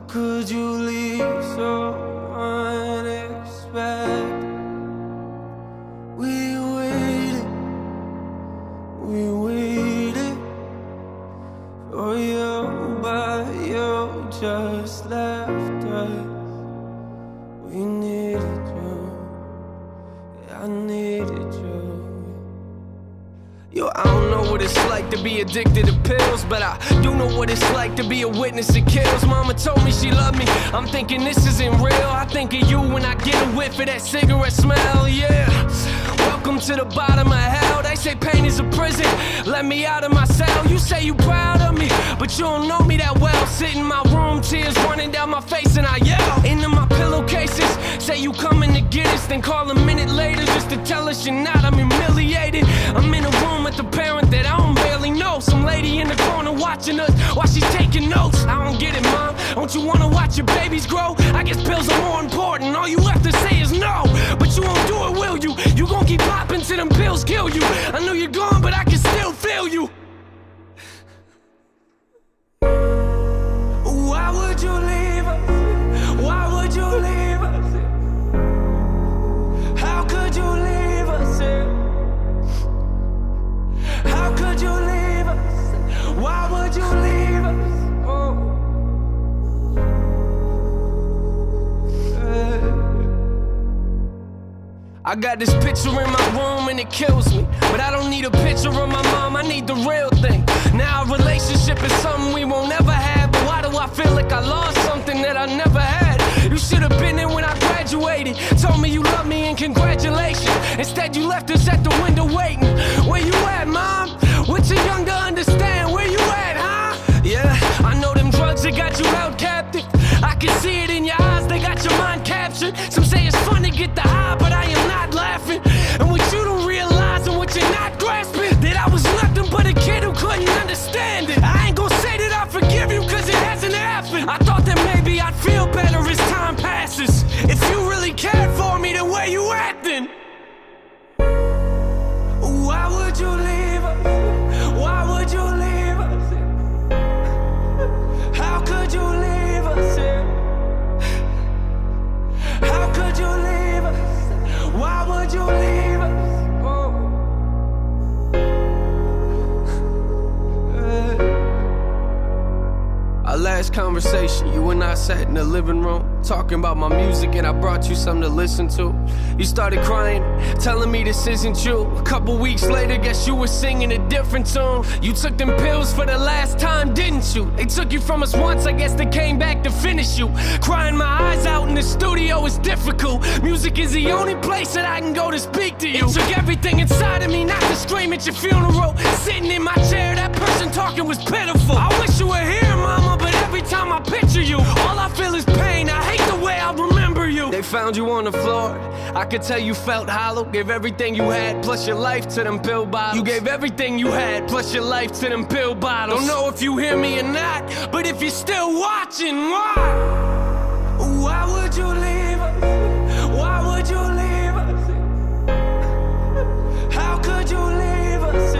could you leave so unexpected? We waited for you, but you just left us. We needed you, yeah, I needed you. Yo, I don't know what it's like to be addicted to pills, but I do know what it's like to be a witness to kills. Mama told me she loved me, I'm thinking this isn't real. I think of you when I get a whiff of that cigarette smell, yeah. Welcome to the bottom of hell. They say pain is a prison, let me out of my cell. You say you proud of me, but you don't know me that well. Sit in my room, tears running down my face, and I yell into my pillowcases. Say you coming to get us, then call a minute later just to tell us you're not. I'm humiliated. I'm in a room with a parent that I don't barely know. Some lady in the corner watching us while she's taking notes. I don't get it, Mom. Don't you wanna watch your babies grow? I guess pills are more important. All you have to say is no, but you won't do it, will you? You gon' keep popping till them pills kill you. I know you're gone, but I can still feel you. Why would you leave us? Why would you leave us? How could you leave us? How could you leave us? Why would you leave us? Oh. I got this picture in my room and it kills me, but I don't need a picture of my mom, I need the real thing. Now a relationship is something we won't ever have, but why do I feel like I lost something that I never had? You should have been there when I graduated, told me you love me and congratulations. Instead you left us at the window waiting. Where you at, Mom? We're too young to understand. Where you at, huh? Yeah, I know them drugs that got you held captive. I can see it in your eyes, they got your mind captured. Some say it's fun to get the high, but I am not laughing. And what you don't realize and what you're not grasping, that I was nothing but a kid who couldn't understand it. I ain't gonna say that I forgive you, cause it hasn't happened. I thought that maybe I'd feel better as time passes. If you really cared for me, then where you at then? Why would you leave us? Why would you leave us? How could you leave us? How could you leave us? Why would you leave us? Oh. Our last conversation, you and I sat in the living room talking about my music, and I brought you something to listen to. You started crying, telling me this isn't you. A couple weeks later, guess you were singing a different tune. You took them pills for the last time, didn't you? They took you from us once, I guess they came back to finish you. Crying my eyes out in the studio is difficult. Music is the only place that I can go to speak to you. It took everything inside of me not to scream at your funeral. Sitting in my chair, that person talking was pitiful. I wish you were here, Mama, but every time I picture you, all I feel is pain. I hate the way I remember you. They found you on the floor, I could tell you felt hollow. Gave everything you had, plus your life to them pill bottles. You gave everything you had, plus your life to them pill bottles. Don't know if you hear me or not, but if you're still watching, why? Why would you leave us? Why would you leave us? How could you leave us?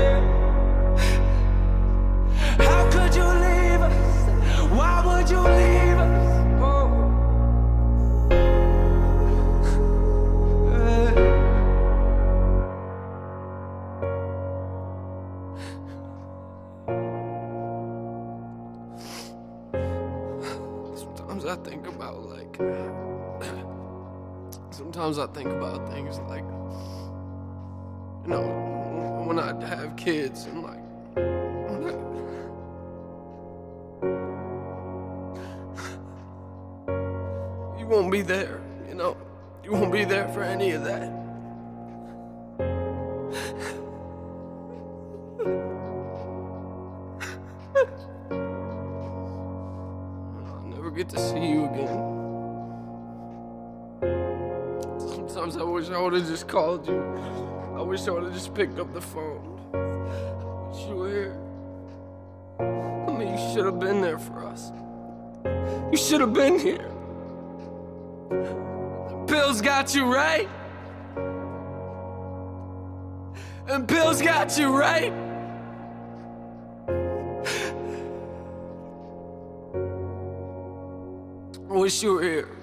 How could you leave us? Why would you leave us? Oh. Sometimes I think about things like, you know, when I have kids and like, you won't be there, you know, you won't be there for any of that. I'll never get to see you again. Sometimes I wish I would've just called you. I wish I would've just picked up the phone. I wish you were here. I mean, you should have been there for us. You should have been here. The pills got you right. And pills got you right. I wish you were here.